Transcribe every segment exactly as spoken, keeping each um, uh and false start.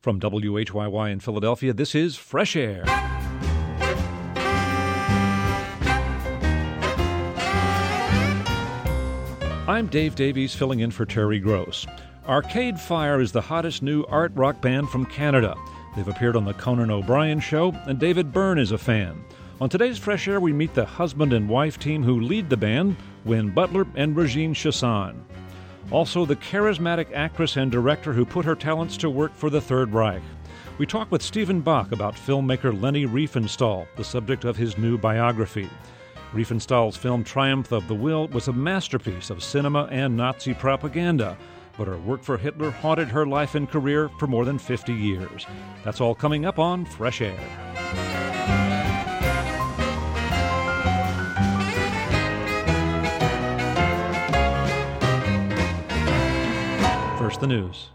From W H Y Y in Philadelphia, this is Fresh Air. I'm Dave Davies, filling in for Terry Gross. Arcade Fire is the hottest new art rock band from Canada. They've appeared on the Conan O'Brien Show, and David Byrne is a fan. On today's Fresh Air, we meet the husband and wife team who lead the band, Win Butler and Regine Chassan. Also, the charismatic actress and director who put her talents to work for the Third Reich. We talk with Stephen Bach about filmmaker Leni Riefenstahl, the subject of his new biography. Riefenstahl's film Triumph of the Will was a masterpiece of cinema and Nazi propaganda, but her work for Hitler haunted her life and career for more than fifty years. That's all coming up on Fresh Air. First, the news.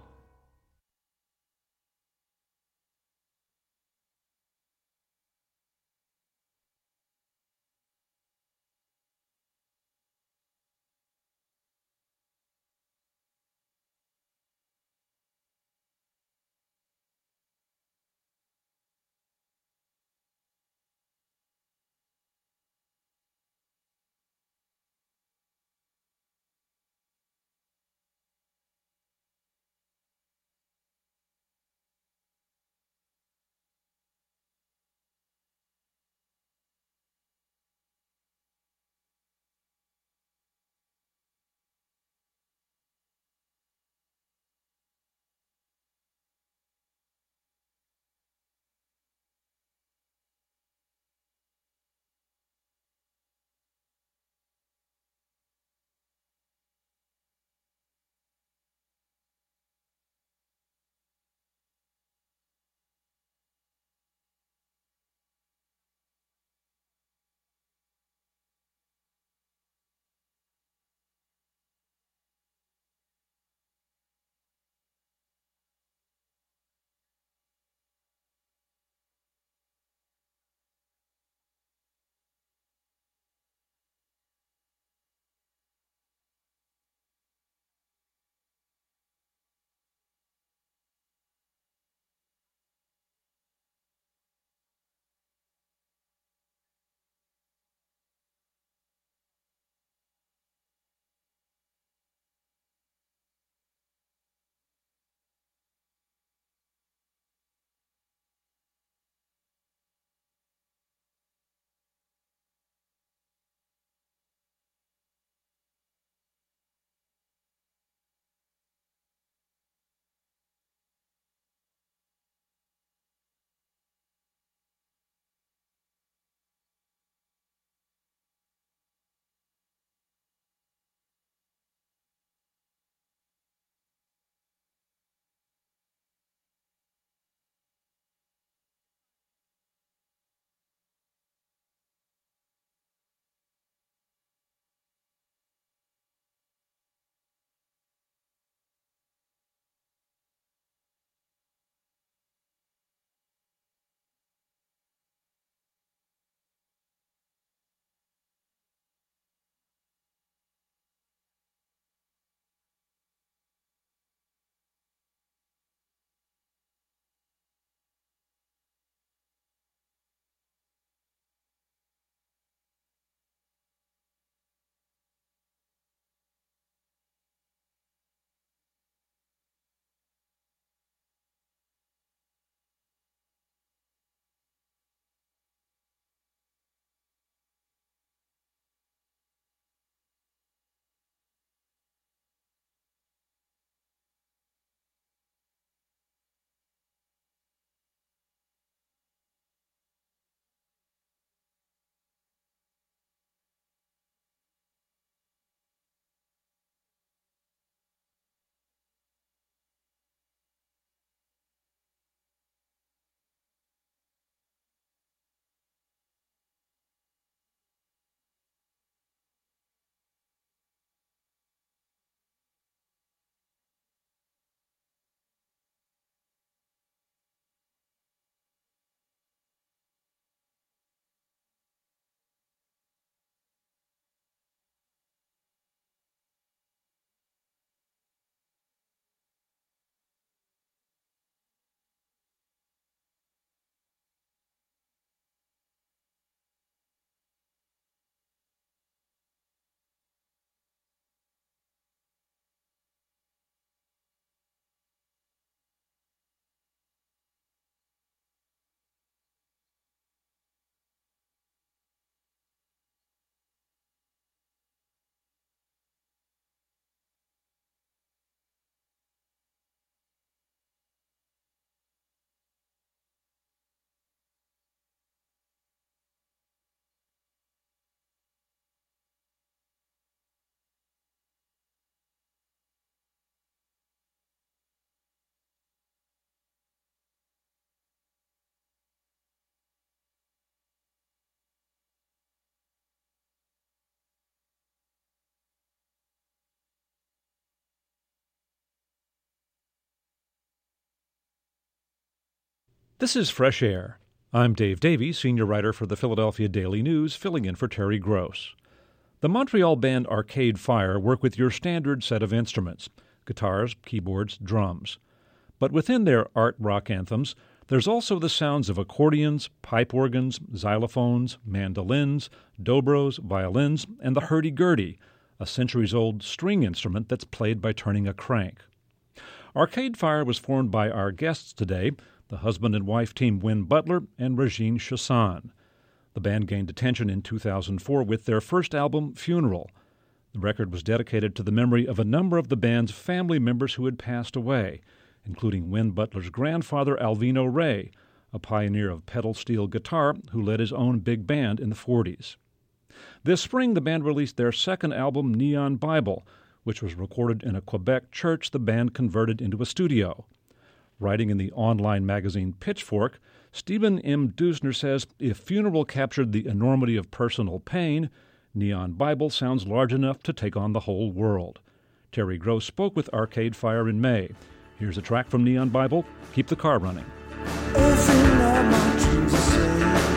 This is Fresh Air. I'm Dave Davies, senior writer for the Philadelphia Daily News, filling in for Terry Gross. The Montreal band Arcade Fire work with your standard set of instruments: guitars, keyboards, drums. But within their art rock anthems, there's also the sounds of accordions, pipe organs, xylophones, mandolins, dobros, violins, and the hurdy-gurdy, a centuries-old string instrument that's played by turning a crank. Arcade Fire was formed by our guests today, the husband and wife team Win Butler and Regine Chassan. The band gained attention in two thousand four with their first album, Funeral. The record was dedicated to the memory of a number of the band's family members who had passed away, including Win Butler's grandfather, Alvino Ray, a pioneer of pedal steel guitar who led his own big band in the forties. This spring, the band released their second album, Neon Bible, which was recorded in a Quebec church the band converted into a studio. Writing in the online magazine Pitchfork, Stephen M. Dusner says, if Funeral captured the enormity of personal pain, Neon Bible sounds large enough to take on the whole world. Terry Gross spoke with Arcade Fire in May. Here's a track from Neon Bible, Keep the Car Running. Every night my dreams are saved.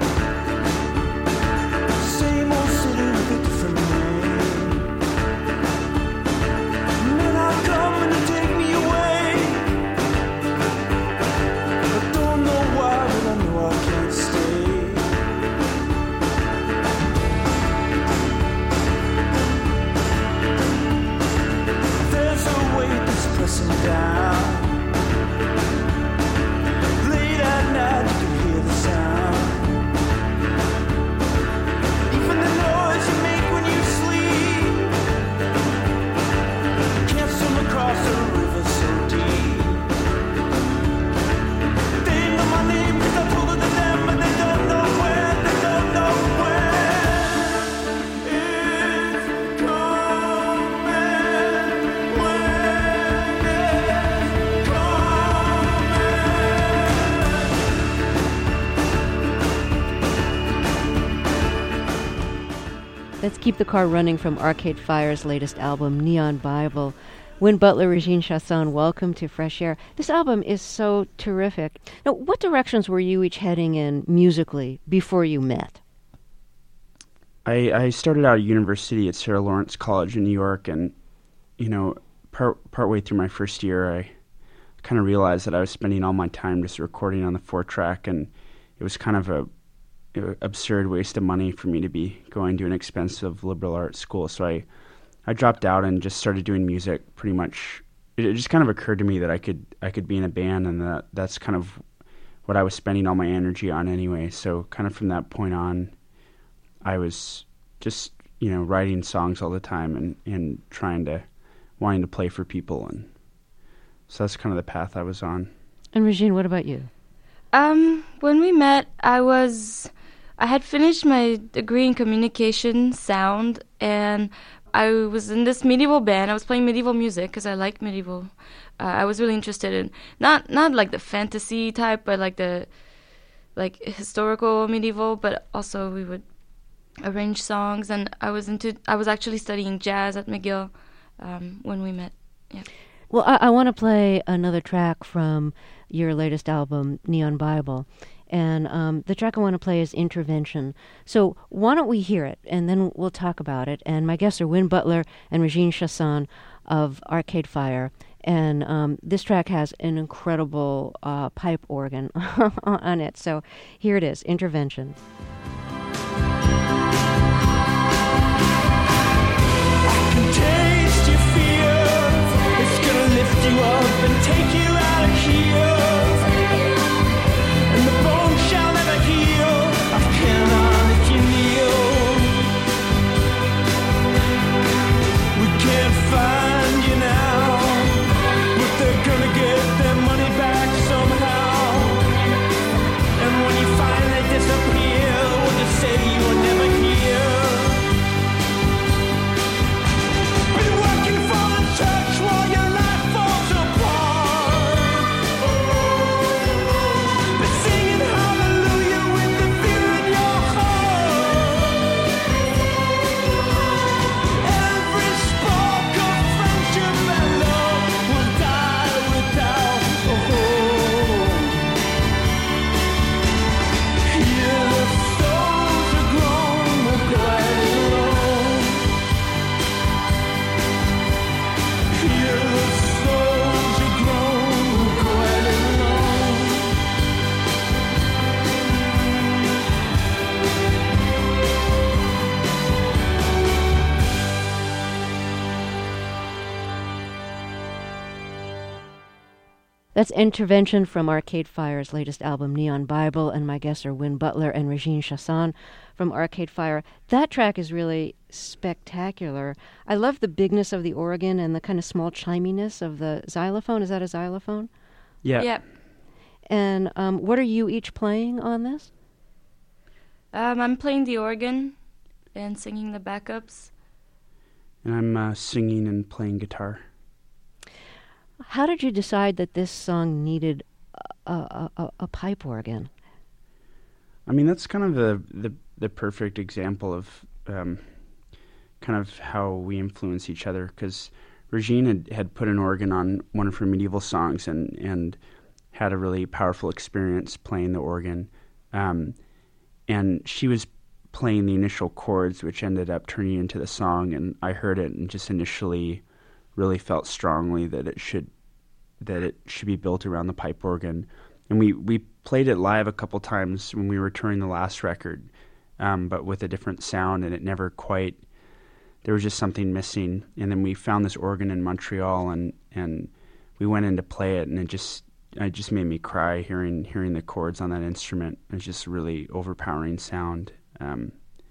Same old city with a different name. Men are coming to take me away. I don't know why, but I know I can't stay. There's a weight that's pressing down. Late at night you can hear the sound. Even the noise you make when you sleep can't swim across a river so deep. They know my name 'cause I told it to them, but they don't know where, they don't know where. It's coming, when it's coming. Let's Keep the Car Running from Arcade Fire's latest album, Neon Bible. Win Butler, Regine Chassan, welcome to Fresh Air. This album is so terrific. Now, what directions were you each heading in musically before you met? I, I started out at university at Sarah Lawrence College in New York, and, you know, part partway through my first year, I kind of realized that I was spending all my time just recording on the four-track, and it was kind of a, a absurd waste of money for me to be going to an expensive liberal arts school. So I, I dropped out and just started doing music pretty much. It, it just kind of occurred to me that I could I could be in a band, and that that's kind of what I was spending all my energy on anyway. So kind of from that point on, I was just, you know, writing songs all the time and, and trying to, wanting to play for people. And so that's kind of the path I was on. And Regine, what about you? Um, when we met, I was, I had finished my degree in communication sound, and I was in this medieval band. I was playing medieval music because I like medieval. Uh, I was really interested in, not, not like the fantasy type, but like the, like historical medieval, but also we would arrange songs, and I was into, I was actually studying jazz at McGill um, when we met. Yeah. Well, I, I want to play another track from your latest album, Neon Bible. And um, the track I want to play is Intervention. So why don't we hear it, and then we'll talk about it. And my guests are Win Butler and Regine Chassan of Arcade Fire. And um, this track has an incredible uh, pipe organ on it. So here it is, Intervention. Taste your fear. It's gonna lift you up and take you out of here. And the bone shall never heal. I cannot if you kneel. We can't find you now, but they're gonna get their money back somehow. And when you finally disappear, we'll just say you were never here. Been working for the church while your life falls apart. That's Intervention from Arcade Fire's latest album, Neon Bible, and my guests are Win Butler and Regine Chassan from Arcade Fire. That track is really spectacular. I love the bigness of the organ and the kind of small chiminess of the xylophone. Is that a xylophone? Yeah. Yeah. And um, what are you each playing on this? Um, I'm playing the organ and singing the backups. And I'm uh, singing and playing guitar. How did you decide that this song needed a, a, a, a pipe organ? I mean, that's kind of the the, the perfect example of um, kind of how we influence each other, because Regine had, had put an organ on one of her medieval songs and, and had a really powerful experience playing the organ. Um, and she was playing the initial chords, which ended up turning into the song, and I heard it and just initially really felt strongly that it should that it should be built around the pipe organ. And we, we played it live a couple times when we were touring the last record, um, but with a different sound, and it never quite, there was just something missing. And then we found this organ in Montreal, and, and we went in to play it, and it just it just made me cry hearing hearing the chords on that instrument. It was just a really overpowering sound. Um,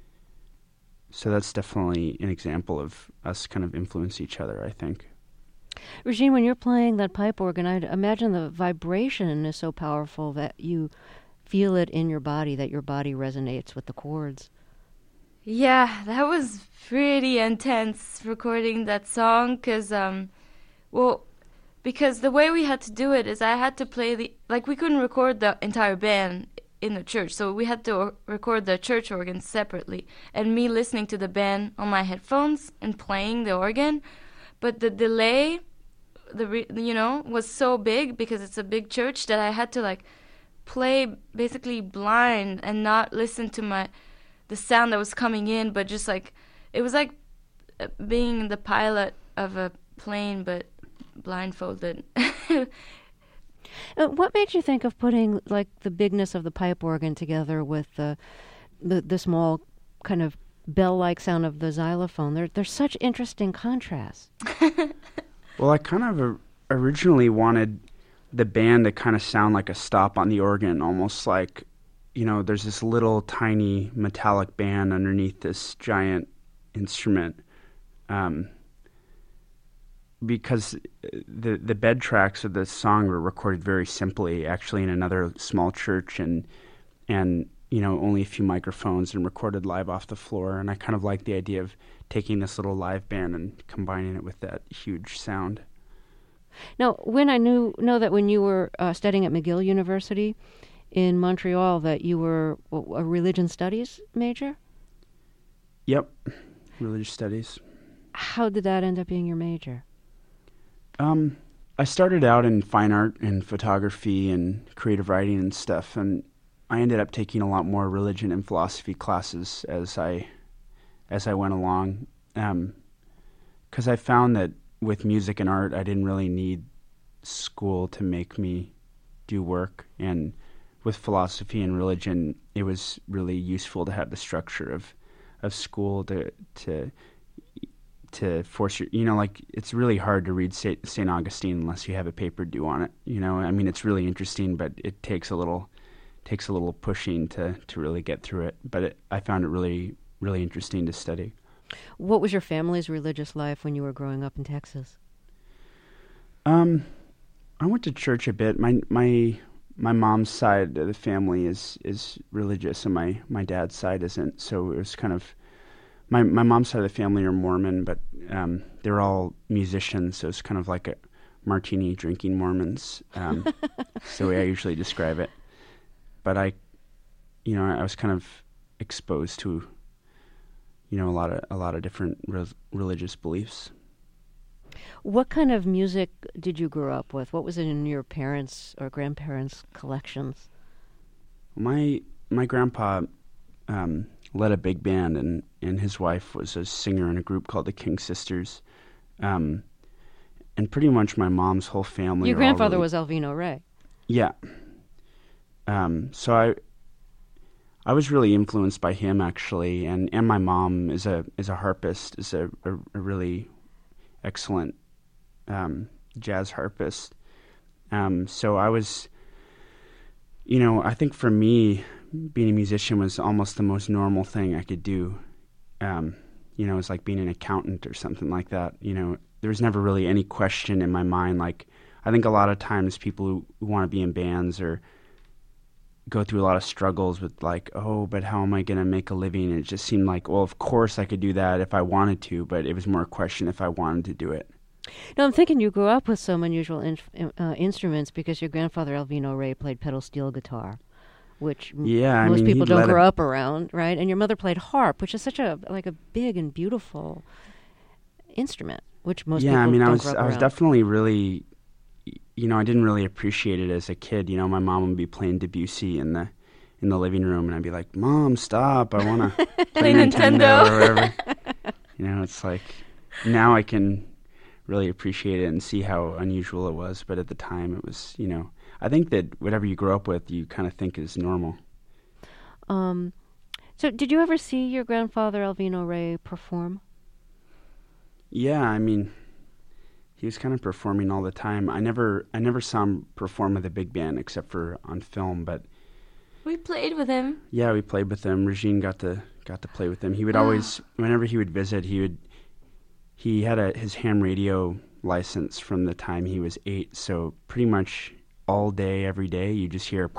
so that's definitely an example of us kind of influence each other, I think. Regine, when you're playing that pipe organ, I'd imagine the vibration is so powerful that you feel it in your body, that your body resonates with the chords. Yeah, that was pretty intense recording that song, because, um, well, because the way we had to do it is I had to play the, like, we couldn't record the entire band in the church, so we had to or- record the church organ separately, and me listening to the band on my headphones and playing the organ. But the delay, the re- you know, was so big because it's a big church that I had to like play basically blind and not listen to my the sound that was coming in, but just like it was like being the pilot of a plane but blindfolded. uh, what made you think of putting like the bigness of the pipe organ together with the the, the small kind of bell-like sound of the xylophone? They're, they're such interesting contrasts. Well, I kind of originally wanted the band to kind of sound like a stop on the organ, almost like, you know, there's this little tiny metallic band underneath this giant instrument. Um, because the the bed tracks of the song were recorded very simply, actually in another small church, and and you know, only a few microphones, and recorded live off the floor. And I kind of like the idea of taking this little live band and combining it with that huge sound. Now, when I knew know that when you were uh, studying at McGill University in Montreal, that you were a religion studies major? Yep, religious studies. How did that end up being your major? Um, I started out in fine art and photography and creative writing and stuff, and I ended up taking a lot more religion and philosophy classes as I as I went along, because um, I found that with music and art, I didn't really need school to make me do work, and with philosophy and religion, it was really useful to have the structure of of school to to to force your, you know, like it's really hard to read Saint Augustine unless you have a paper due on it. You know, I mean, it's really interesting, but it takes a little. takes a little pushing to, to really get through it. But it, I found it really, really interesting to study. What was your family's religious life when you were growing up in Texas? Um, I went to church a bit. My my my mom's side of the family is, is religious, and my, my dad's side isn't. So it was kind of, my, my mom's side of the family are Mormon, but um, they're all musicians, so it's kind of like a martini drinking Mormons. Um, that's the way I usually describe it. But I, you know, I was kind of exposed to, you know, a lot of a lot of different re- religious beliefs. What kind of music did you grow up with? What was it in your parents' or grandparents' collections? My my grandpa um, led a big band, and, and his wife was a singer in a group called the King Sisters. Um, and pretty much my mom's whole family. Your grandfather really, was Alvino Ray. Yeah. Um, so I, I was really influenced by him actually, and, and my mom is a is a harpist, is a, a, a really excellent um, jazz harpist, Um, so I was, you know, I think for me, being a musician was almost the most normal thing I could do. Um, you know, it was like being an accountant or something like that. You know, there was never really any question in my mind. Like, I think a lot of times people who, who want to be in bands or go through a lot of struggles with like, oh, but how am I going to make a living? And it just seemed like, well, of course I could do that if I wanted to, but it was more a question if I wanted to do it. Now, I'm thinking you grew up with some unusual in, uh, instruments because your grandfather, Alvino Ray, played pedal steel guitar, which yeah, m- most I mean, people don't grow a... up around, right? And your mother played harp, which is such a like a big and beautiful instrument, which most yeah, people I mean, don't I was, grow up I was around. definitely really, you know, I didn't really appreciate it as a kid. You know, my mom would be playing Debussy in the in the living room, and I'd be like, "Mom, stop! I want to play Nintendo or whatever." You know, it's like now I can really appreciate it and see how unusual it was, but at the time it was, you know, I think that whatever you grow up with, you kind of think is normal. Um, so did you ever see your grandfather, Alvino Ray, perform? Yeah, I mean, he was kind of performing all the time. I never, I never saw him perform with a big band except for on film, but We played with him. yeah, we played with him. Regine got to got to play with him. He would Ah. always, whenever he would visit, he would. He had a his ham radio license from the time he was eight, so pretty much all day, every day, you just hear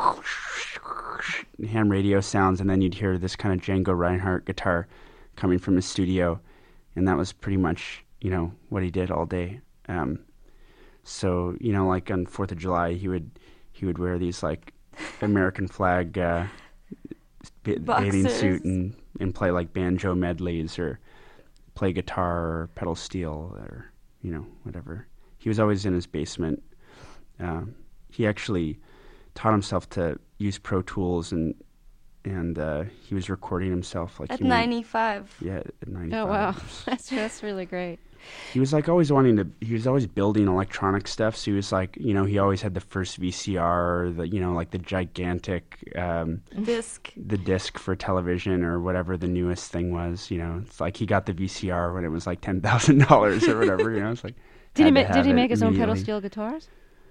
ham radio sounds, and then you'd hear this kind of Django Reinhardt guitar coming from his studio, and that was pretty much, you know, what he did all day. Um, so, you know, like on Fourth of July, he would he would wear these like American flag uh, b- bathing Boxers. suit and, and play like banjo medleys or play guitar or pedal steel or, you know, whatever. He was always in his basement. Um, he actually taught himself to use Pro Tools, and and uh, he was recording himself like At he went- ninety-five. Yeah, at ninety-five. Oh, wow. that's, that's really great. He was like always wanting to. He was always building electronic stuff. So he was like, you know, he always had the first V C R, the you know, like the gigantic, um, Disc. the disc for television or whatever the newest thing was. You know, it's like he got the V C R when it was like ten thousand dollars or whatever. You know, it's like. Did he, had ma- to did have he it make his own pedal immediately. steel guitars?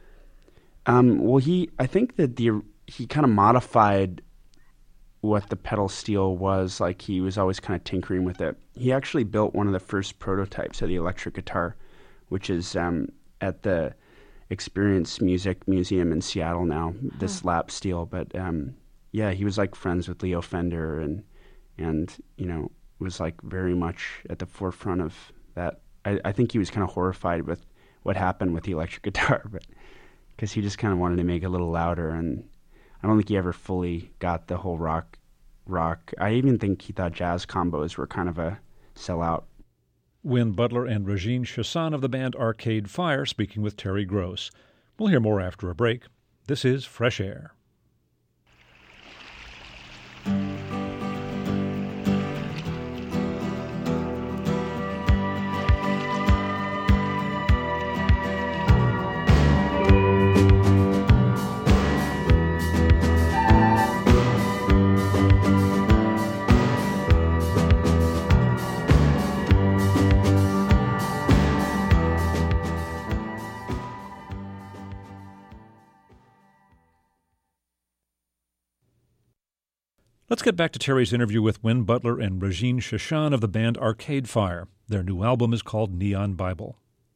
Um, well, he, I think that the he kind of modified what the pedal steel was. Like he was always kind of tinkering with it. He actually built one of the first prototypes of the electric guitar, which is um, at the Experience Music Museum in Seattle now. This lap steel, but um, yeah, he was like friends with Leo Fender, and and you know was like very much at the forefront of that. I, I think he was kind of horrified with what happened with the electric guitar, but. Because he just kind of wanted to make it a little louder, and I don't think he ever fully got the whole rock. Rock. I even think he thought jazz combos were kind of a sellout. Win Butler and Regine Chassan of the band Arcade Fire speaking with Terry Gross. We'll hear more after a break. This is Fresh Air. Let's get back to Terry's interview with Win Butler and Regine Chassan of the band Arcade Fire. Their new album is called Neon Bible.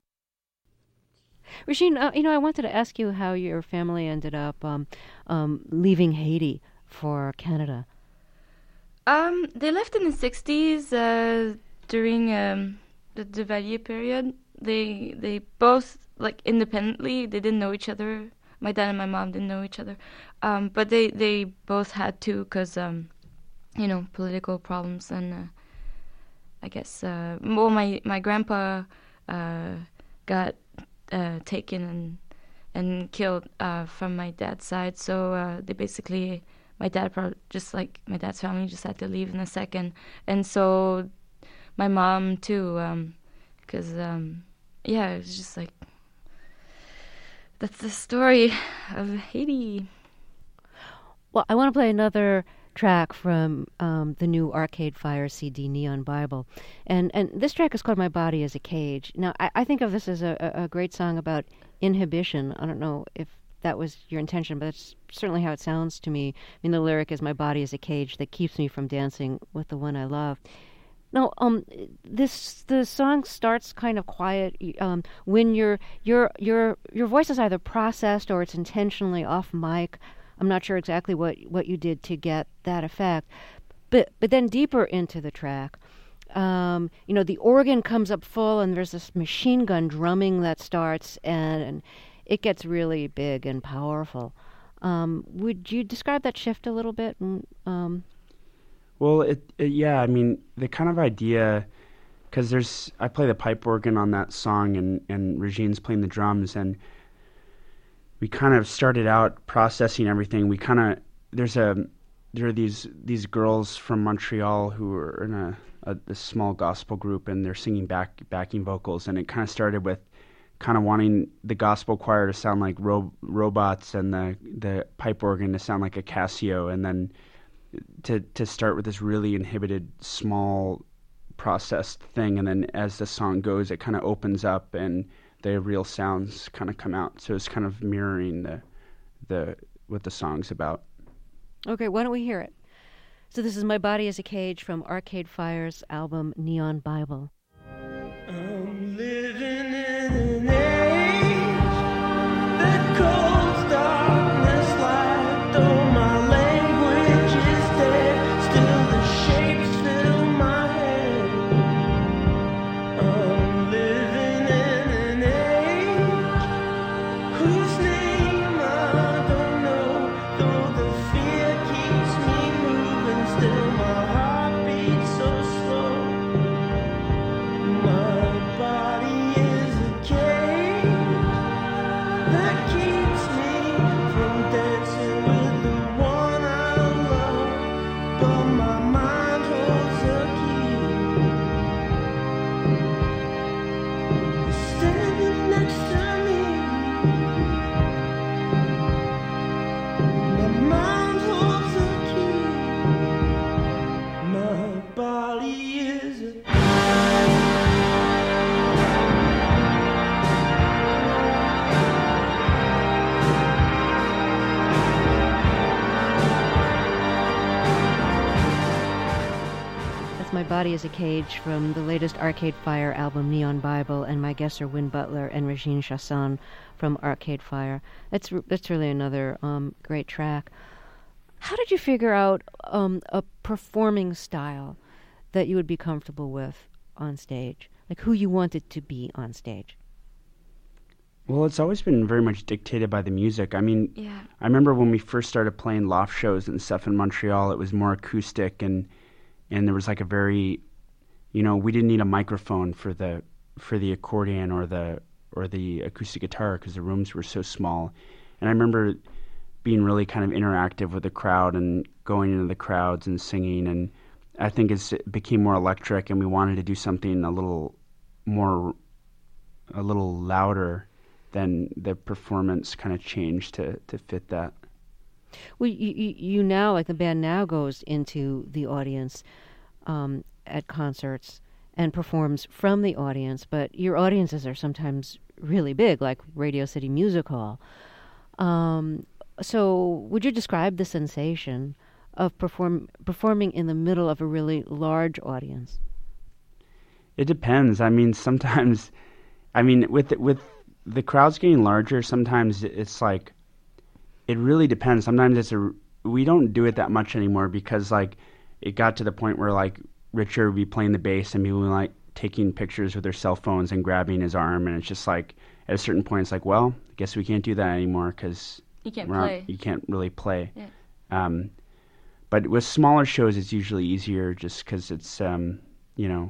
Regine, uh, you know, I wanted to ask you how your family ended up um, um, leaving Haiti for Canada. Um, they left in the sixties uh, during um, the Duvalier period. They they both, like, independently, they didn't know each other. My dad and my mom didn't know each other. Um, but they, they both had to because, um, you know, political problems. And uh, I guess, uh, well, my, my grandpa uh, got uh, taken and and killed uh, from my dad's side. So uh, they basically... My dad probably just like my dad's family just had to leave in a second, and so my mom too, because um, um, yeah, it was just like that's the story of Haiti. Well, I want to play another track from um, the new Arcade Fire C D, Neon Bible. And and this track is called My Body is a Cage. Now, I, I think of this as a, a great song about inhibition. I don't know if that was your intention, but that's certainly how it sounds to me. I mean, the lyric is, my body is a cage that keeps me from dancing with the one I love. Now, um, this the song starts kind of quiet. Um, when your your your your voice is either processed or it's intentionally off mic. I'm not sure exactly what, what you did to get that effect, but but then deeper into the track, um, you know, the organ comes up full, and there's this machine gun drumming that starts, and, and it gets really big and powerful. Um, would you describe that shift a little bit? Um, Well, it, it yeah, I mean, the kind of idea, because there's, I play the pipe organ on that song, and, and Regine's playing the drums, and we kind of started out processing everything. We kind of, there's a, there are these, these girls from Montreal who are in a, a, a small gospel group, and they're singing back, backing vocals, and it kind of started with kind of wanting the gospel choir to sound like ro- robots and the, the pipe organ to sound like a Casio, and then to to start with this really inhibited, small, processed thing, and then as the song goes, it kind of opens up and the real sounds kind of come out. So it's kind of mirroring the the what the song's about. Okay, why don't we hear it? So this is My Body is a Cage from Arcade Fire's album Neon Bible. I'm living in an age that calls darkness light, though my language is dead, still the shapes fill my head. I'm living in an age whose name I don't know, though the fear keeps me moving, still my heart beats so slow. My body is a cage that keeps me from dancing with the one I love, but my mind holds a key. Standing next to me, my mind holds a key. My body is a That's My Body is a Cage from the latest Arcade Fire album Neon Bible, and my guests are Win Butler and Regine Chasson from Arcade Fire. That's that's really another um, great track. How did you figure out um, a performing style that you would be comfortable with on stage? Like who you wanted to be on stage? Well, it's always been very much dictated by the music. I mean, Yeah. I remember when we first started playing loft shows and stuff in Montreal, it was more acoustic, and and there was like a very, you know, we didn't need a microphone for the for the accordion or the or the acoustic guitar because the rooms were so small. And I remember being really kind of interactive with the crowd and going into the crowds and singing, and I think it's, it became more electric, and we wanted to do something a little more, a little louder. Then the performance kind of changed to, to fit that. Well, you, you, you now, like the band now goes into the audience um, at concerts and performs from the audience, but your audiences are sometimes really big, like Radio City Music Hall. Um, so would you describe the sensation of perform performing in the middle of a really large audience? It depends. I mean, sometimes, I mean, with with the crowds getting larger, sometimes it's like, it really depends. Sometimes it's a, we don't do it that much anymore because like it got to the point where like Richard would be playing the bass and people would like taking pictures with their cell phones and grabbing his arm, and it's just like at a certain point it's like, well, I guess we can't do that anymore because You can't not, play. you can't really play. Yeah. Um, but with smaller shows, it's usually easier just because it's um, you know,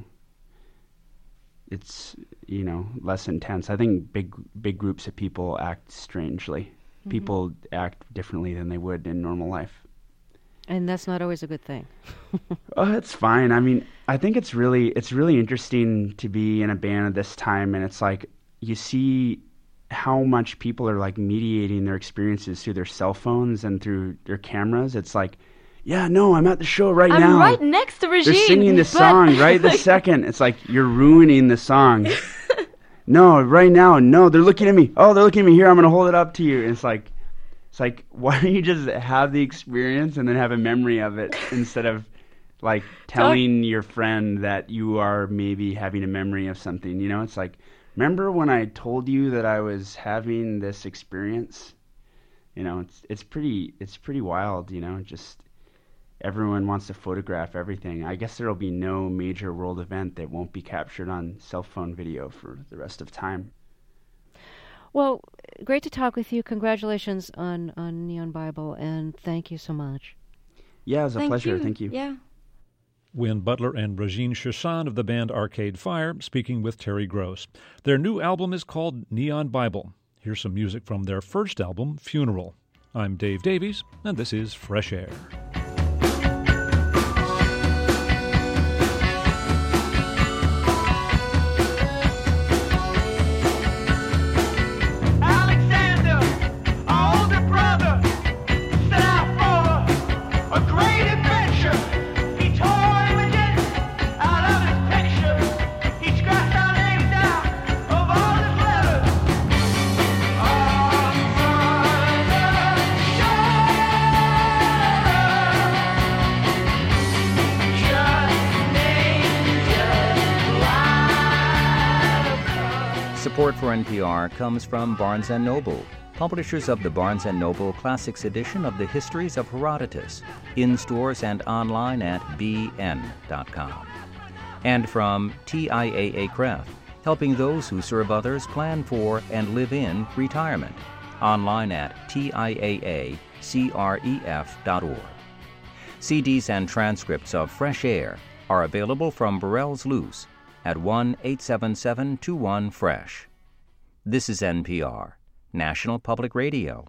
it's you know less intense. I think big big groups of people act strangely. Mm-hmm. People act differently than they would in normal life. And that's not always a good thing. Oh, it's fine. I mean, I think it's really it's really interesting to be in a band at this time, and it's like you see how much people are like mediating their experiences through their cell phones and through their cameras. It's like yeah, no, I'm at the show right I'm now. I'm right next to Regine. They're singing the but... song right this second. It's like, you're ruining the song. No, right now, no, they're looking at me. Oh, they're looking at me here. I'm going to hold it up to you. And it's like, it's like, why don't you just have the experience and then have a memory of it instead of like telling your friend that you are maybe having a memory of something, you know? It's like, remember when I told you that I was having this experience? You know, it's it's pretty it's pretty wild, you know, just everyone wants to photograph everything. I guess there'll be no major world event that won't be captured on cell phone video for the rest of time. Well, great to talk with you. Congratulations on, on Neon Bible, and thank you so much. Yeah, it was a Thank pleasure. You. Thank you. Yeah. Wynn Butler and Regine Chassan of the band Arcade Fire speaking with Terry Gross. Their new album is called Neon Bible. Here's some music from their first album, Funeral. I'm Dave Davies, and this is Fresh Air. Support for N P R comes from Barnes and Noble, publishers of the Barnes and Noble Classics edition of the Histories of Herodotus, in stores and online at b n dot com. And from T I A A Craft, helping those who serve others plan for and live in retirement, online at T I A A cref dot org. C Ds and transcripts of Fresh Air are available from Burrell's Loose at one eight seven seven two one fresh. This is N P R, National Public Radio.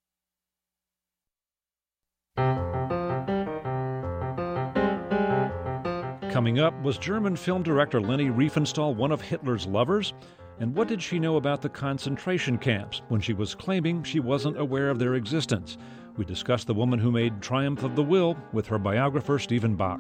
Coming up, was German film director Leni Riefenstahl one of Hitler's lovers? And what did she know about the concentration camps when she was claiming she wasn't aware of their existence? We discussed the woman who made Triumph of the Will with her biographer Stephen Bach.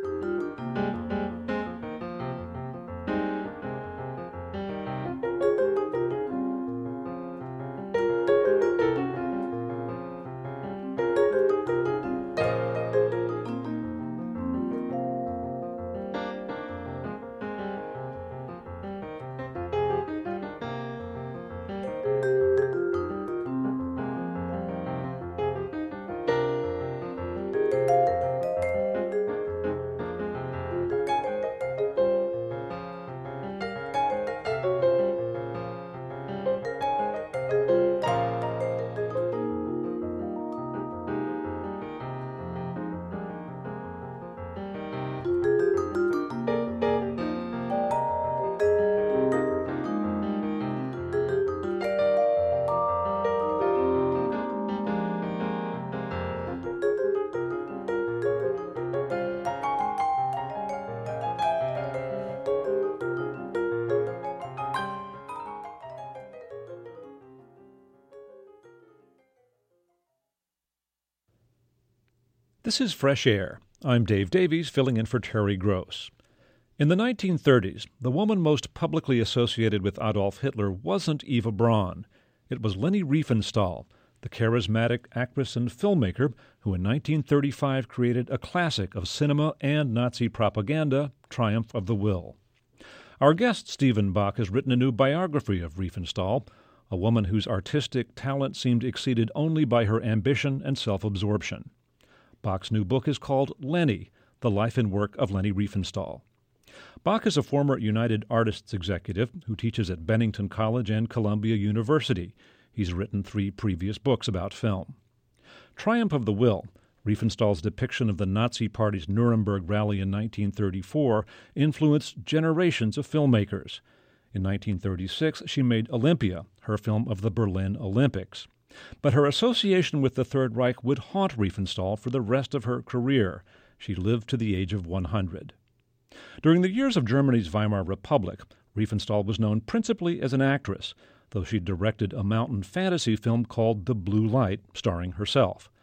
This is Fresh Air. I'm Dave Davies, filling in for Terry Gross. In the nineteen thirties, the woman most publicly associated with Adolf Hitler wasn't Eva Braun. It was Leni Riefenstahl, the charismatic actress and filmmaker who in nineteen thirty-five created a classic of cinema and Nazi propaganda, Triumph of the Will. Our guest, Stephen Bach, has written a new biography of Riefenstahl, a woman whose artistic talent seemed exceeded only by her ambition and self-absorption. Bach's new book is called Leni, The Life and Work of Leni Riefenstahl. Bach is a former United Artists executive who teaches at Bennington College and Columbia University. He's written three previous books about film. Triumph of the Will, Riefenstahl's depiction of the Nazi Party's Nuremberg rally in nineteen thirty-four, influenced generations of filmmakers. In nineteen thirty-six, she made Olympia, her film of the Berlin Olympics. But her association with the Third Reich would haunt Riefenstahl for the rest of her career. She lived to the age of one hundred. During the years of Germany's Weimar Republic, Riefenstahl was known principally as an actress, though she directed a mountain fantasy film called The Blue Light, starring herself.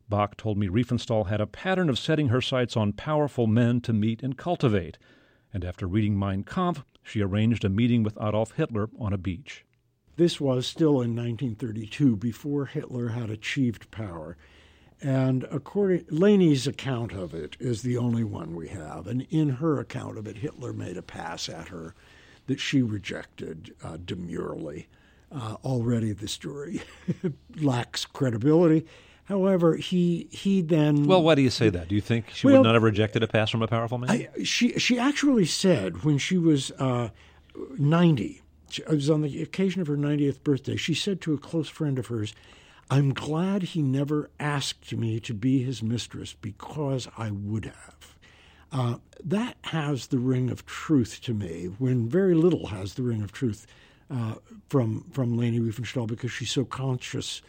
Bach told me Riefenstahl had a pattern of setting her sights on powerful men to meet and cultivate, and after reading Mein Kampf, she arranged a meeting with Adolf Hitler on a beach. This was still in nineteen thirty-two, before Hitler had achieved power. And according Laney's account of it is the only one we have. And in her account of it, Hitler made a pass at her that she rejected uh, demurely. Uh, already the story lacks credibility. However, he he then... Well, why do you say that? Do you think she well, would not have rejected a pass from a powerful man? I, she, she actually said when she was uh, ninety, it was on the occasion of her ninetieth birthday, she said to a close friend of hers, "I'm glad he never asked me to be his mistress because I would have." Uh, that has the ring of truth to me, when very little has the ring of truth uh, from from Leni Riefenstahl, because she's so conscious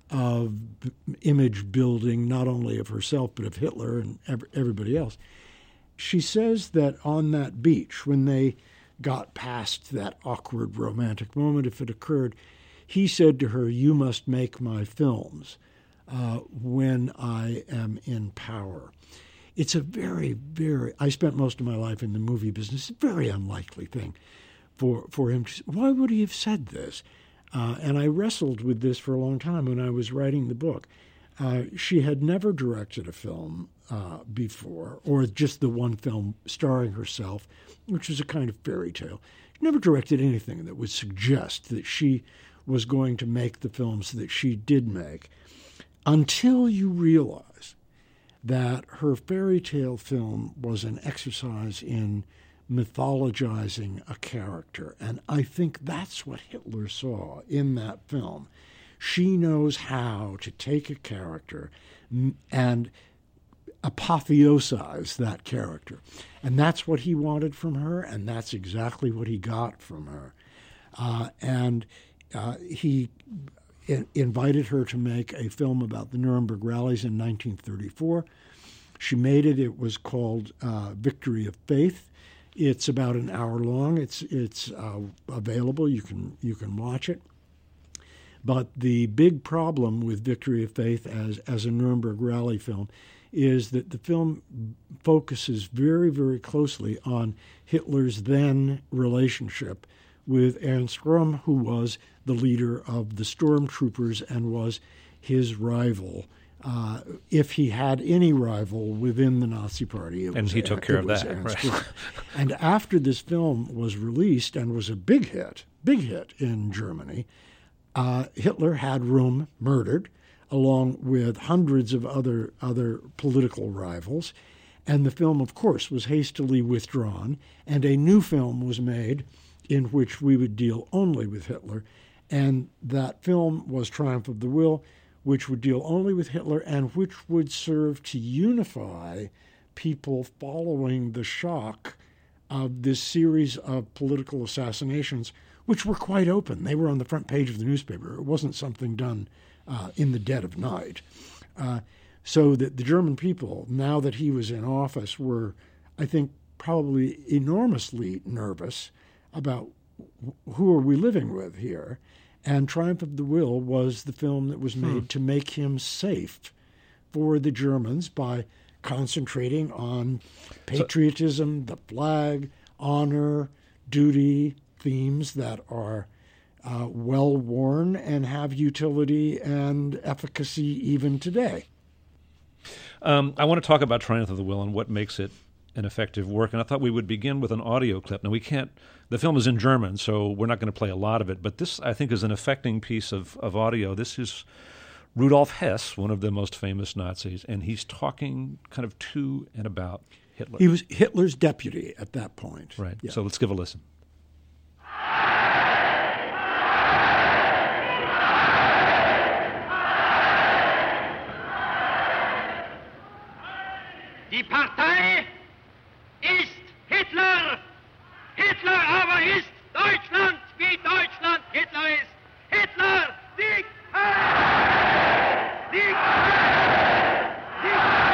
of b- image building, not only of herself but of Hitler and ev- everybody else. She says that on that beach, when they got past that awkward romantic moment, if it occurred, he said to her, "You must make my films uh, when I am in power." It's a very, very, I spent most of my life in the movie business, a very unlikely thing for, for him to say. Why would he have said this? Uh, and I wrestled with this for a long time when I was writing the book. Uh, she had never directed a film uh, before, or just the one film starring herself, which was a kind of fairy tale. She never directed anything that would suggest that she was going to make the films that she did make, until you realize that her fairy tale film was an exercise in mythologizing a character. And I think that's what Hitler saw in that film. She knows how to take a character and apotheosize that character. And that's what he wanted from her, and that's exactly what he got from her. Uh, and uh, he in- invited her to make a film about the Nuremberg rallies in nineteen thirty-four. She made it. It was called uh, Victory of Faith. It's about an hour long. It's it's uh, available. You can you can watch it. But the big problem with Victory of Faith as as a Nuremberg rally film is that the film focuses very, very closely on Hitler's then relationship with Ernst Röhm, who was the leader of the stormtroopers and was his rival. Uh, if he had any rival within the Nazi Party. It and was, he took care of that. Right. And after this film was released and was a big hit, big hit in Germany, uh, Hitler had Röhm murdered, along with hundreds of other other political rivals. And the film, of course, was hastily withdrawn, and a new film was made in which we would deal only with Hitler. And that film was Triumph of the Will, which would deal only with Hitler and which would serve to unify people following the shock of this series of political assassinations, which were quite open. They were on the front page of the newspaper. It wasn't something done uh, in the dead of night. Uh, so that the German people, now that he was in office, were, I think, probably enormously nervous about who are we living with here. And Triumph of the Will was the film that was made hmm. to make him safe for the Germans by concentrating on patriotism, so, the flag, honor, duty, themes that are uh, well-worn and have utility and efficacy even today. Um, I want to talk about Triumph of the Will and what makes it an effective work, and I thought we would begin with an audio clip. Now, we can't, the film is in German, so we're not going to play a lot of it, but this, I think, is an affecting piece of, of audio. This is Rudolf Hess, one of the most famous Nazis, and he's talking kind of to and about Hitler. He was Hitler's deputy at that point. Right, yeah. So let's give a listen. Die Partei ist Hitler. Hitler aber ist Deutschland, wie Deutschland Hitler ist. Hitler, Sieg! Sieg! Sieg!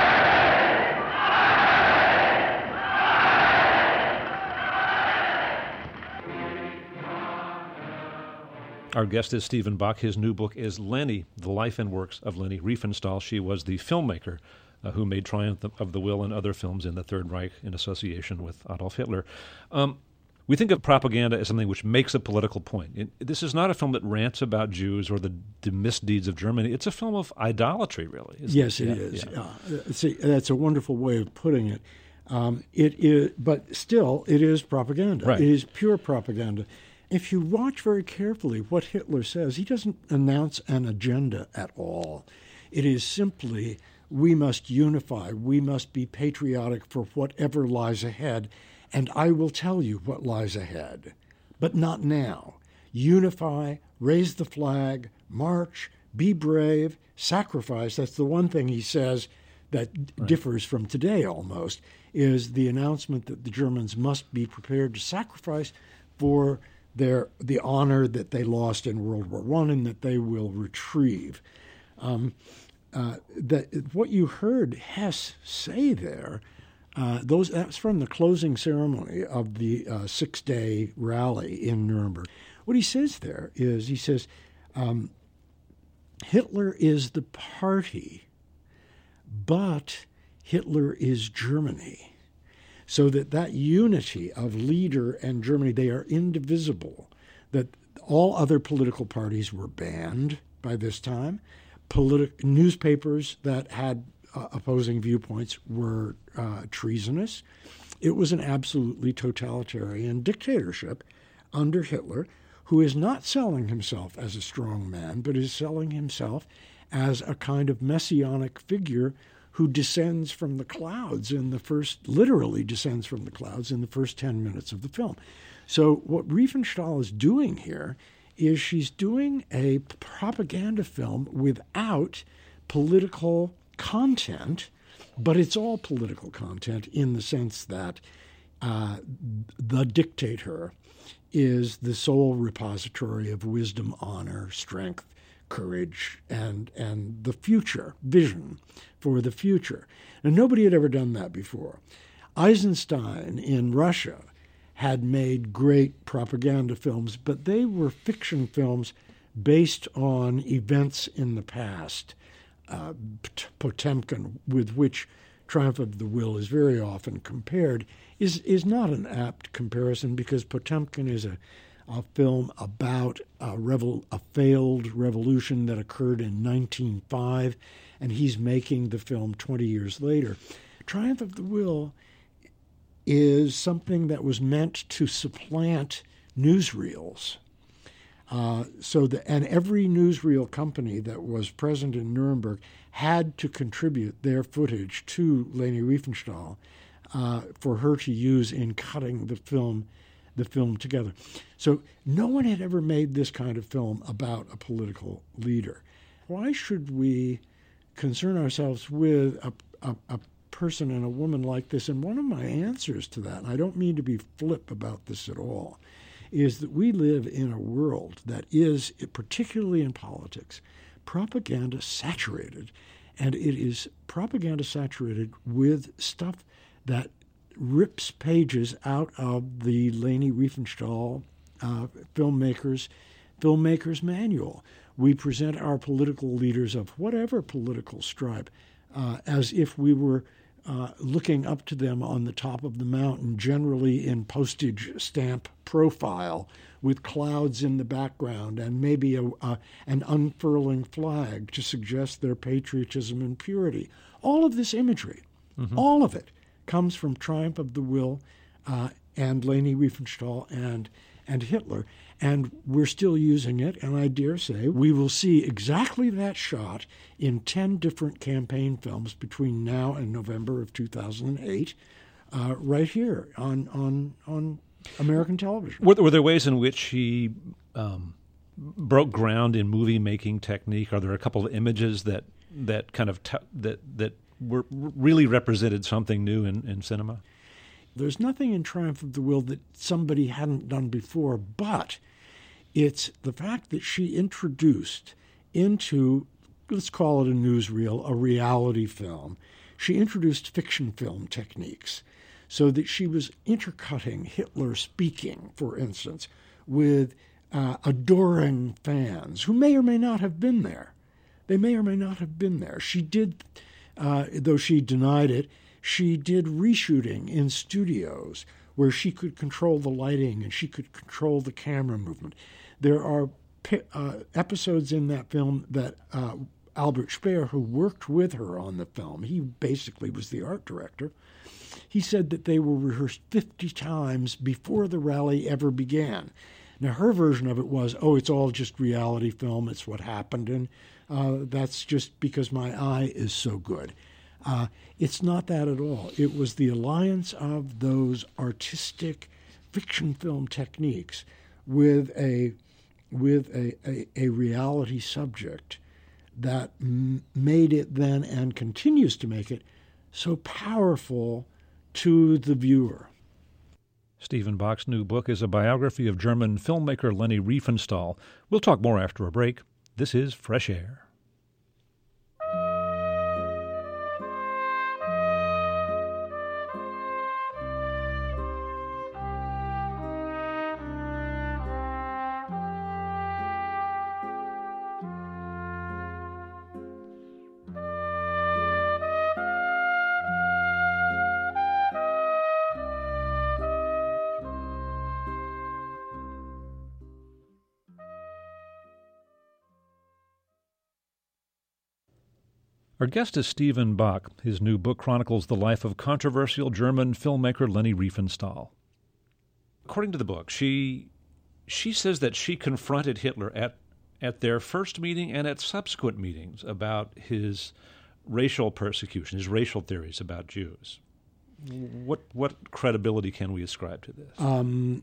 Our guest is Stephen Bach. His new book is Leni, The Life and Works of Leni Riefenstahl. She was the filmmaker uh, who made Triumph of the Will and other films in the Third Reich in association with Adolf Hitler. Um, we think of propaganda as something which makes a political point. It, this is not a film that rants about Jews or the, the misdeeds of Germany. It's a film of idolatry, really. Isn't yes, it, it yeah, is. Yeah. Uh, see, that's a wonderful way of putting it. Um, it is, but still, it is propaganda. Right. It is pure propaganda. If you watch very carefully what Hitler says, he doesn't announce an agenda at all. It is simply, we must unify, we must be patriotic for whatever lies ahead, and I will tell you what lies ahead, but not now. Unify, raise the flag, march, be brave, sacrifice. That's the one thing he says that right. differs from today almost, is the announcement that the Germans must be prepared to sacrifice for their the honor that they lost in World War One and that they will retrieve. Um, uh, that what you heard Hess say there, uh, those that's from the closing ceremony of the uh, six-day rally in Nuremberg. What he says there is, he says, um, Hitler is the party, but Hitler is Germany. So that that unity of leader and Germany, they are indivisible, that all other political parties were banned by this time. Politi- newspapers that had uh, opposing viewpoints were uh, treasonous. It was an absolutely totalitarian dictatorship under Hitler, who is not selling himself as a strong man, but is selling himself as a kind of messianic figure who descends from the clouds in the first, literally descends from the clouds in the first ten minutes of the film. So what Riefenstahl is doing here is she's doing a propaganda film without political content, but it's all political content in the sense that uh, the dictator is the sole repository of wisdom, honor, strength, courage, and and the future, vision for the future. And nobody had ever done that before. Eisenstein in Russia had made great propaganda films, but they were fiction films based on events in the past. Uh, Potemkin, with which Triumph of the Will is very often compared, is, is not an apt comparison because Potemkin is a a film about a, revol- a failed revolution that occurred in nineteen oh five, and he's making the film twenty years later. Triumph of the Will is something that was meant to supplant newsreels. Uh, so the, and every newsreel company that was present in Nuremberg had to contribute their footage to Leni Riefenstahl uh, for her to use in cutting the film the film together. So no one had ever made this kind of film about a political leader. Why should we concern ourselves with a, a, a person and a woman like this? And one of my answers to that, and I don't mean to be flip about this at all, is that we live in a world that is, particularly in politics, propaganda saturated. And it is propaganda saturated with stuff that rips pages out of the Leni Riefenstahl uh, filmmakers filmmakers manual. We present our political leaders of whatever political stripe uh, as if we were uh, looking up to them on the top of the mountain, generally in postage stamp profile with clouds in the background and maybe a, a, an unfurling flag to suggest their patriotism and purity. All of this imagery, mm-hmm. all of it, comes from Triumph of the Will uh, and Leni Riefenstahl and and Hitler, and we're still using it, and I dare say we will see exactly that shot in ten different campaign films between now and November of two thousand eight, uh, right here on, on, on American television. Were, were there ways in which he um, broke ground in movie-making technique? Are there a couple of images that, that kind of t- that that were really represented something new in, in cinema? There's nothing in Triumph of the Will that somebody hadn't done before, but it's the fact that she introduced into, let's call it a newsreel, a reality film, she introduced fiction film techniques so that she was intercutting Hitler speaking, for instance, with uh, adoring fans who may or may not have been there. They may or may not have been there. She did, uh, though she denied it, she did reshooting in studios where she could control the lighting and she could control the camera movement. There are uh, episodes in that film that uh, Albert Speer, who worked with her on the film, he basically was the art director, he said that they were rehearsed fifty times before the rally ever began. Now, her version of it was, oh, it's all just reality film, it's what happened, and uh, that's just because my eye is so good. Uh, it's not that at all. It was the alliance of those artistic fiction film techniques with a with a, a, a reality subject that m- made it then and continues to make it so powerful to the viewer. Stephen Bach's new book is a biography of German filmmaker Leni Riefenstahl. We'll talk more after a break. This is Fresh Air. Our guest is Stephen Bach. His new book chronicles the life of controversial German filmmaker Leni Riefenstahl. According to the book, she she says that she confronted Hitler at, at their first meeting and at subsequent meetings about his racial persecution, his racial theories about Jews. What what credibility can we ascribe to this? Um,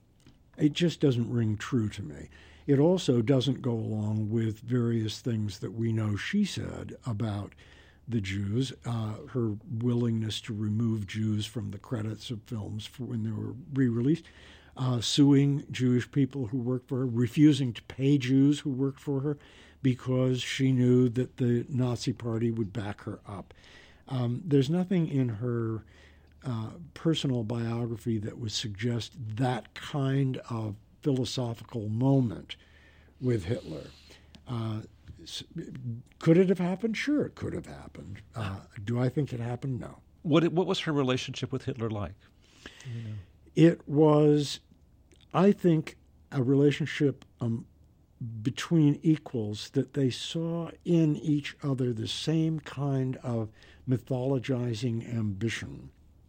it just doesn't ring true to me. It also doesn't go along with various things that we know she said about the Jews, uh, her willingness to remove Jews from the credits of films for when they were re-released, uh, suing Jewish people who worked for her, refusing to pay Jews who worked for her because she knew that the Nazi Party would back her up. Um, there's nothing in her uh, personal biography that would suggest that kind of philosophical moment with Hitler. Uh, could it have happened? Sure, it could have happened. Uh, do I think it happened? No. What what was her relationship with Hitler like? You know. It was, I think, a relationship um, between equals that they saw in each other the same kind of mythologizing ambition.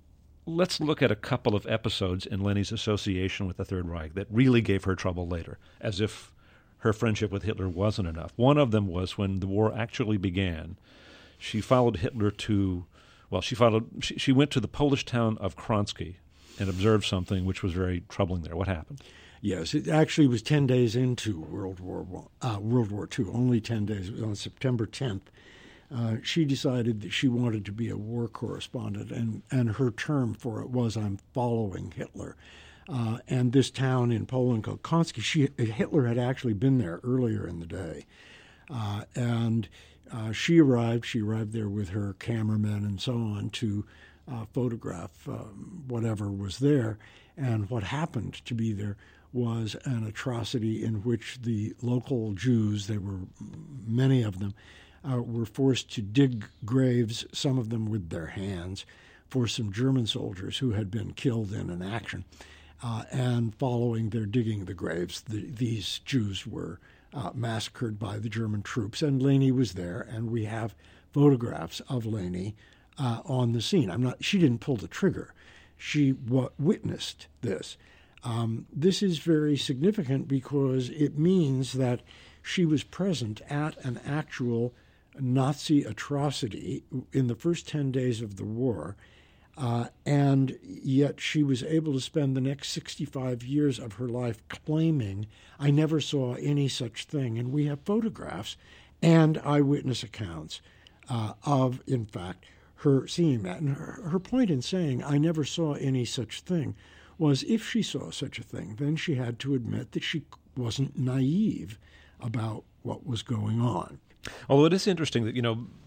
Let's look at a couple of episodes in Leni's association with the Third Reich that really gave her trouble later, as if her friendship with Hitler wasn't enough. One of them was when the war actually began. She followed Hitler to, well, she followed. She, she went to the Polish town of Kronsky and observed something which was very troubling there. What happened? Yes, it actually was ten days into World War One, uh, World War Two. Only ten days. It was on September tenth. Uh, she decided that she wanted to be a war correspondent, and, and her term for it was, I'm following Hitler. Uh, and this town in Poland called Kronsky, she, Hitler had actually been there earlier in the day. Uh, and uh, she arrived, she arrived there with her cameramen and so on to uh, photograph um, whatever was there. And what happened to be there was an atrocity in which the local Jews, there were many of them, Uh, were forced to dig graves, some of them with their hands, for some German soldiers who had been killed in an action. Uh, and following their digging the graves, the, these Jews were uh, massacred by the German troops. And Leni was there, and we have photographs of Leni uh, on the scene. I'm not. She didn't pull the trigger. She w- witnessed this. Um, this is very significant because it means that she was present at an actual Nazi atrocity in the first ten days of the war, uh, and yet she was able to spend the next sixty-five years of her life claiming, I never saw any such thing. And we have photographs and eyewitness accounts uh, of, in fact, her seeing that. And her, her point in saying, I never saw any such thing, was if she saw such a thing, then she had to admit that she wasn't naive about what was going on. Although it is interesting that, you know,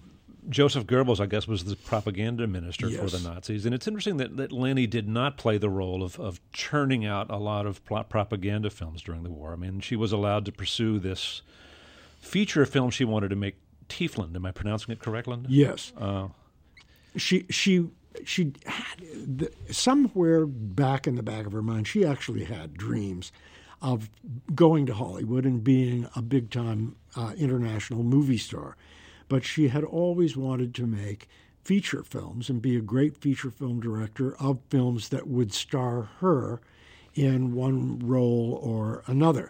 Joseph Goebbels, I guess, was the propaganda minister Yes. for the Nazis. And it's interesting that, that Leni did not play the role of, of churning out a lot of pl- propaganda films during the war. I mean, she was allowed to pursue this feature film she wanted to make, Tiefland. Am I pronouncing it correct, Linda? Yes. Uh, she she she had the, somewhere back in the back of her mind, she actually had dreams of going to Hollywood and being a big-time uh, international movie star. But she had always wanted to make feature films and be a great feature film director of films that would star her in one role or another.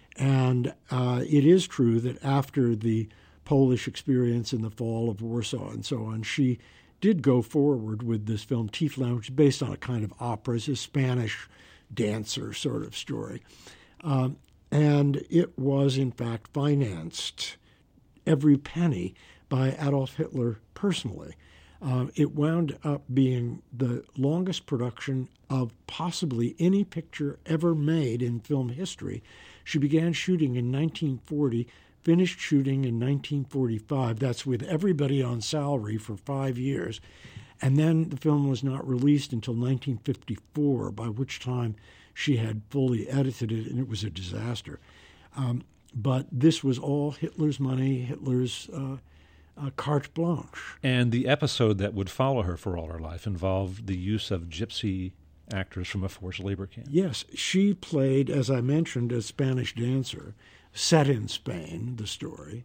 And uh, it is true that after the Polish experience in the fall of Warsaw and so on, she did go forward with this film, Tiefland, which is based on a kind of opera. It's a Spanish dancer sort of story. Um, and it was, in fact, financed every penny by Adolf Hitler personally. Uh, it wound up being the longest production of possibly any picture ever made in film history. She began shooting in nineteen forty, finished shooting in nineteen forty-five. That's with everybody on salary for five years. And then the film was not released until nineteen fifty-four, by which time she had fully edited it, and it was a disaster. Um, but this was all Hitler's money, Hitler's uh, uh, carte blanche. and the episode that would follow her for all her life involved the use of gypsy actors from a forced labor camp. Yes, she played, as I mentioned, a Spanish dancer, set in Spain, the story,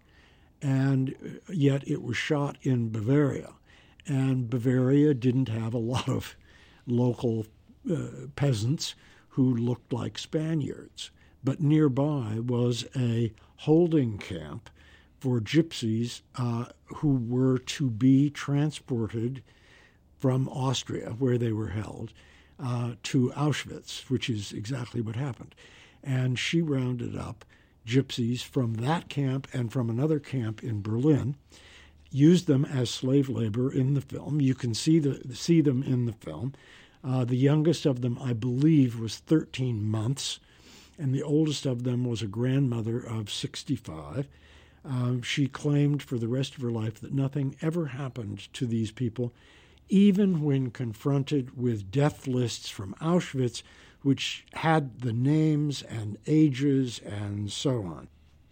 and yet it was shot in Bavaria. And Bavaria didn't have a lot of local uh, peasants who looked like Spaniards. But nearby was a holding camp for gypsies uh, who were to be transported from Austria, where they were held, uh, to Auschwitz, which is exactly what happened. And she rounded up gypsies from that camp and from another camp in Berlin, used them as slave labor in the film. You can see the see them in the film. Uh, the youngest of them, I believe, was thirteen months, and the oldest of them was a grandmother of sixty-five. Um, she claimed for the rest of her life that nothing ever happened to these people, even when confronted with death lists from Auschwitz, which had the names and ages and so on.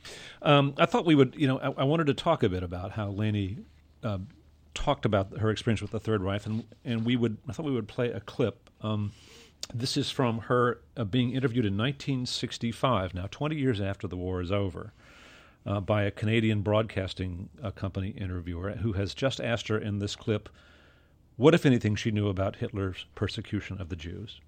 Um, I thought we would, you know, I, I wanted to talk a bit about how Leni uh, talked about her experience with the Third Reich, and and we would, I thought we would play a clip. Um, this is from her uh, being interviewed in nineteen sixty-five, now twenty years after the war is over, uh, by a Canadian broadcasting uh, company interviewer who has just asked her in this clip what, if anything, she knew about Hitler's persecution of the Jews.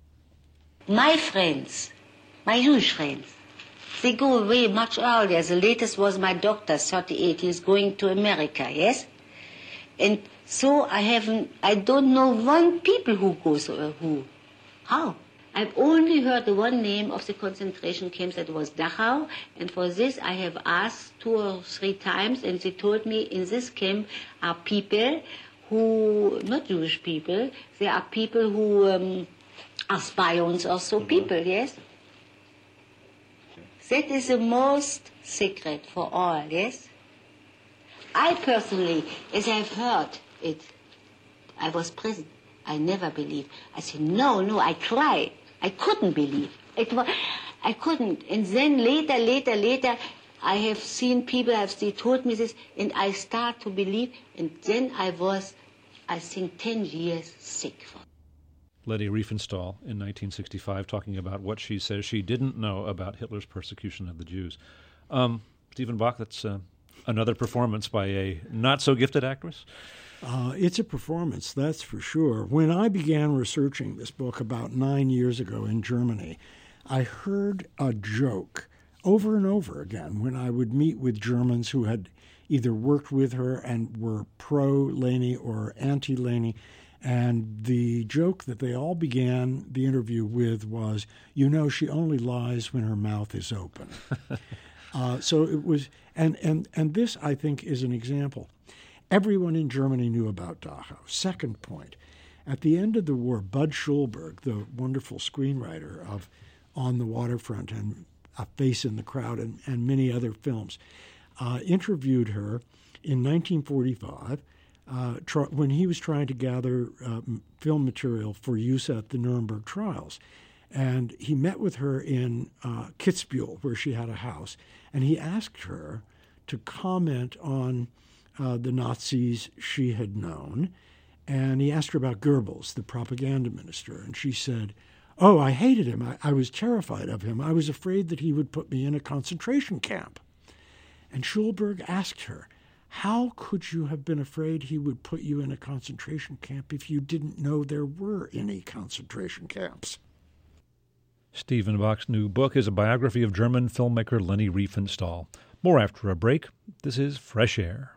My friends, my Jewish friends, they go away much earlier. The latest was my doctor, thirty-eight. He's going to America, yes? And so I haven't, I don't know one people who goes, uh, who, how? I've only heard the one name of the concentration camps, that was Dachau, and for this I have asked two or three times, and they told me in this camp are people who, not Jewish people, they are people who um, are spions or so, mm-hmm. people, yes? That is the most secret for all, yes? I personally, as I've heard it, I was present. I never believed. I said, no, no, I tried. I couldn't believe. It was, I couldn't. And then later, later, later, I have seen people, have they told me this, and I start to believe, and then I was, I think, ten years sick. Leni Riefenstahl in nineteen sixty-five talking about what she says she didn't know about Hitler's persecution of the Jews. Um, Stephen Bach, that's uh, another performance by a not-so-gifted actress? Uh, it's a performance, that's for sure. When I began researching this book about nine years ago in Germany, I heard a joke over and over again when I would meet with Germans who had either worked with her and were pro-Leni or anti-Leni. And the joke that they all began the interview with was, you know, she only lies when her mouth is open. uh, so it was, and, and, and this, I think, is an example. Everyone in Germany knew about Dachau. Second point, at the end of the war, Bud Schulberg, the wonderful screenwriter of On the Waterfront and A Face in the Crowd and, and many other films, uh, interviewed her in nineteen forty-five. uh, tr- when he was trying to gather uh, film material for use at the Nuremberg trials. And he met with her in uh, Kitzbühel, where she had a house, and he asked her to comment on uh, the Nazis she had known. And he asked her about Goebbels, the propaganda minister, and she said, "Oh, I hated him. I, I was terrified of him. I was afraid that he would put me in a concentration camp." And Schulberg asked her, "How could you have been afraid he would put you in a concentration camp if you didn't know there were any concentration camps?" Stephen Bach's new book is a biography of German filmmaker Leni Riefenstahl. More after a break. This is Fresh Air.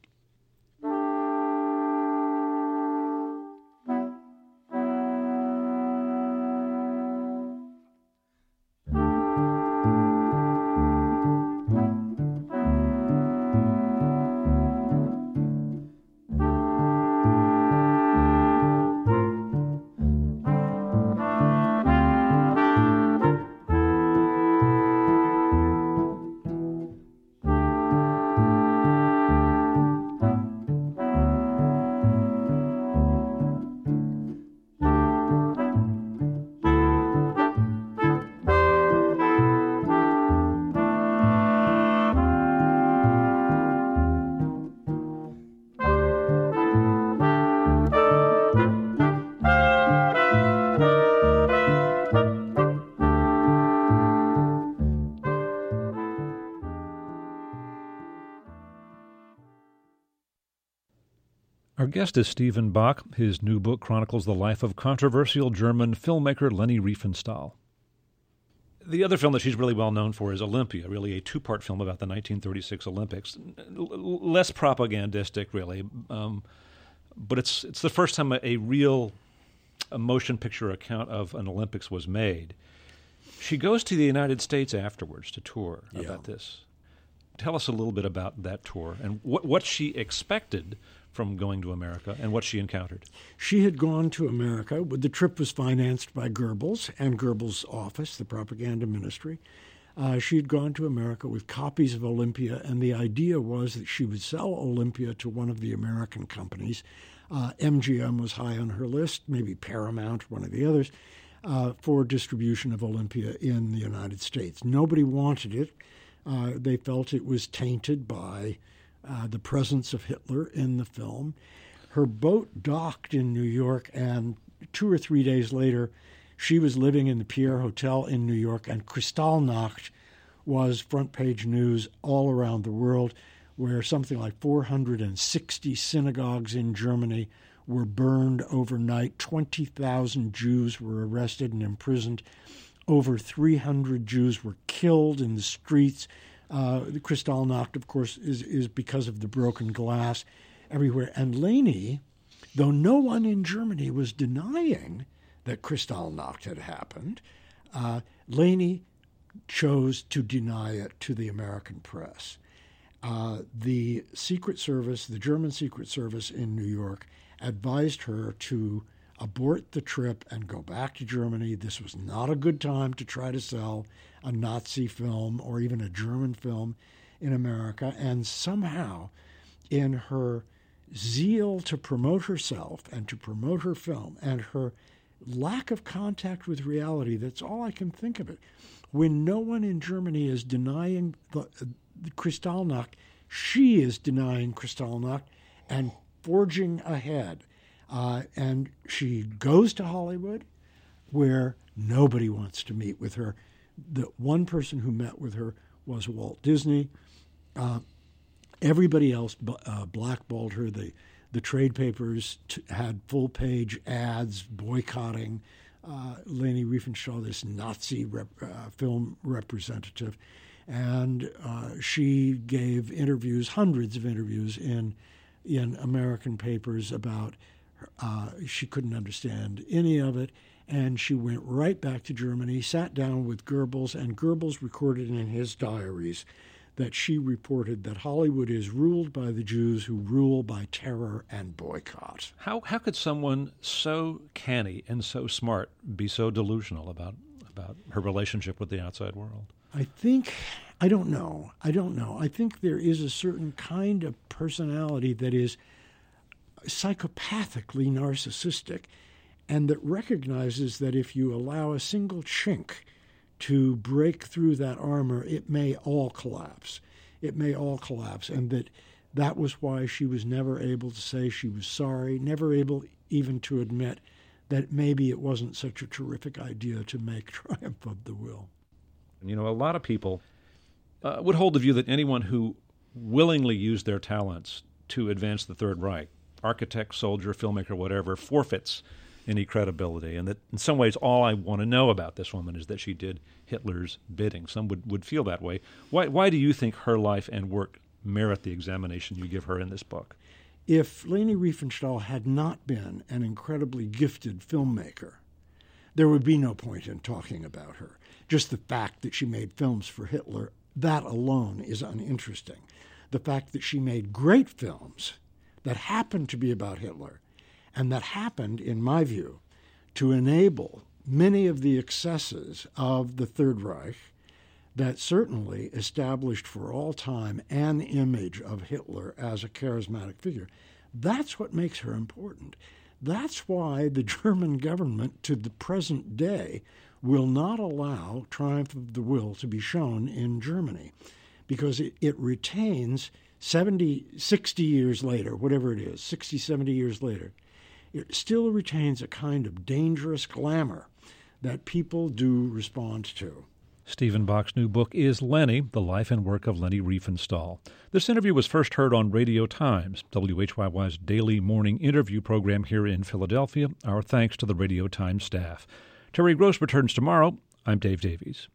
Our guest is Stephen Bach. His new book chronicles the life of controversial German filmmaker Leni Riefenstahl. The other film that she's really well known for is Olympia, really a two-part film about the nineteen thirty-six Olympics. L- less propagandistic, really, um, but it's it's the first time a, a real a motion picture account of an Olympics was made. She goes to the United States afterwards to tour Yeah. about this. Tell us a little bit about that tour and what what she expected from going to America and what she encountered. She had gone to America. The trip was financed by Goebbels and Goebbels' office, the propaganda ministry. Uh, she had gone to America with copies of Olympia, and the idea was that she would sell Olympia to one of the American companies. Uh, M G M was high on her list, maybe Paramount, one of the others, uh, for distribution of Olympia in the United States. Nobody wanted it. Uh, they felt it was tainted by uh, the presence of Hitler in the film. Her boat docked in New York, and two or three days later, she was living in the Pierre Hotel in New York, and Kristallnacht was front-page news all around the world, where something like four hundred sixty synagogues in Germany were burned overnight. twenty thousand Jews were arrested and imprisoned. Over three hundred Jews were killed in the streets. Uh, the Kristallnacht, of course, is, is because of the broken glass everywhere. And Leni, though no one in Germany was denying that Kristallnacht had happened, uh, Leni chose to deny it to the American press. Uh, the Secret Service, the German Secret Service in New York, advised her to abort the trip and go back to Germany. This was not a good time to try to sell a Nazi film or even a German film in America. And somehow, in her zeal to promote herself and to promote her film and her lack of contact with reality, that's all I can think of it. When no one in Germany is denying the, the Kristallnacht, she is denying Kristallnacht and forging ahead. Uh, and she goes to Hollywood, where nobody wants to meet with her. The one person who met with her was Walt Disney. Uh, everybody else uh, blackballed her. The, the trade papers t- had full-page ads boycotting uh, Leni Riefenstahl, this Nazi rep, uh, film representative. And uh, she gave interviews, hundreds of interviews in in American papers about Uh, she couldn't understand any of it, and she went right back to Germany, sat down with Goebbels, and Goebbels recorded in his diaries that she reported that Hollywood is ruled by the Jews who rule by terror and boycott. How how could someone so canny and so smart be so delusional about about her relationship with the outside world? I think, I don't know, I don't know. I think there is a certain kind of personality that is psychopathically narcissistic, and that recognizes that if you allow a single chink to break through that armor, it may all collapse. It may all collapse, and that that was why she was never able to say she was sorry, never able even to admit that maybe it wasn't such a terrific idea to make Triumph of the Will. You know, a lot of people uh, would hold the view that anyone who willingly used their talents to advance the Third Reich, architect, soldier, filmmaker, whatever, forfeits any credibility, and that in some ways all I want to know about this woman is that she did Hitler's bidding. Some would, would feel that way. Why, why do you think her life and work merit the examination you give her in this book? If Leni Riefenstahl had not been an incredibly gifted filmmaker, there would be no point in talking about her. Just the fact that she made films for Hitler, that alone is uninteresting. The fact that she made great films that happened to be about Hitler, and that happened, in my view, to enable many of the excesses of the Third Reich that certainly established for all time an image of Hitler as a charismatic figure. That's what makes her important. That's why the German government, to the present day, will not allow Triumph of the Will to be shown in Germany, because it, it retains seventy, sixty years later, whatever it is, sixty, seventy years later, it still retains a kind of dangerous glamour that people do respond to. Stephen Bach's new book is Leni, The Life and Work of Leni Riefenstahl. This interview was first heard on Radio Times, W H Y Y's daily morning interview program here in Philadelphia. Our thanks to the Radio Times staff. Terry Gross returns tomorrow. I'm Dave Davies.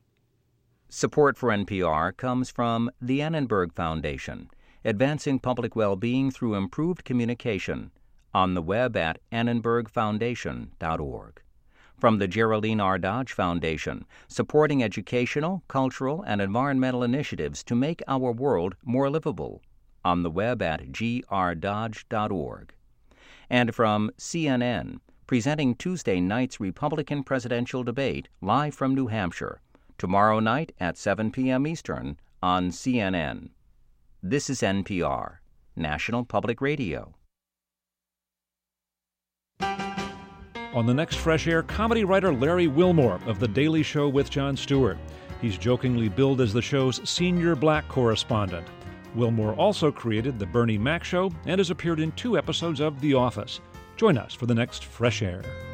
Support for N P R comes from the Annenberg Foundation, advancing public well-being through improved communication, on the web at annenberg foundation dot org. From the Geraldine R. Dodge Foundation, supporting educational, cultural, and environmental initiatives to make our world more livable, on the web at g r dodge dot org. And from C N N, presenting Tuesday night's Republican presidential debate live from New Hampshire, tomorrow night at seven p.m. Eastern on C N N. This is N P R, National Public Radio. On the next Fresh Air, comedy writer Larry Wilmore of The Daily Show with Jon Stewart. He's jokingly billed as the show's senior black correspondent. Wilmore also created The Bernie Mac Show and has appeared in two episodes of The Office. Join us for the next Fresh Air.